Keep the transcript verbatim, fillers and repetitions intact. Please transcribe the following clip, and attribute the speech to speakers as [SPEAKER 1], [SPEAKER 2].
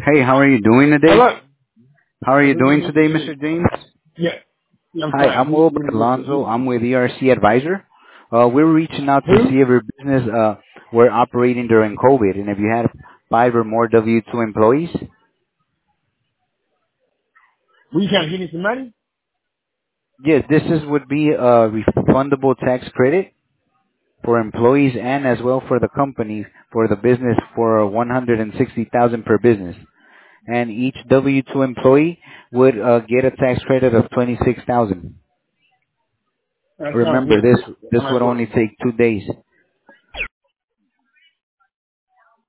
[SPEAKER 1] Hey, how are you doing today?
[SPEAKER 2] Hello.
[SPEAKER 1] How are you doing today, Mister James?
[SPEAKER 2] Yeah. Yeah, I'm
[SPEAKER 1] Hi,
[SPEAKER 2] fine.
[SPEAKER 1] I'm
[SPEAKER 2] Who,
[SPEAKER 1] Wilbert
[SPEAKER 2] who,
[SPEAKER 1] Alonso. I'm with E R C Advisor. Uh, we're reaching out to
[SPEAKER 2] who?
[SPEAKER 1] see if your business uh, were operating during COVID and if you had five or more W two employees.
[SPEAKER 2] Were you trying to give me some money?
[SPEAKER 1] Yes, this is would be a refundable tax credit for employees and as well for the company for the business for one hundred sixty thousand per business. And each W two employee would uh, get a tax credit of twenty-six thousand.
[SPEAKER 2] That sounds
[SPEAKER 1] Remember,
[SPEAKER 2] good.
[SPEAKER 1] this this
[SPEAKER 2] I'm at
[SPEAKER 1] would
[SPEAKER 2] work.
[SPEAKER 1] only take two days.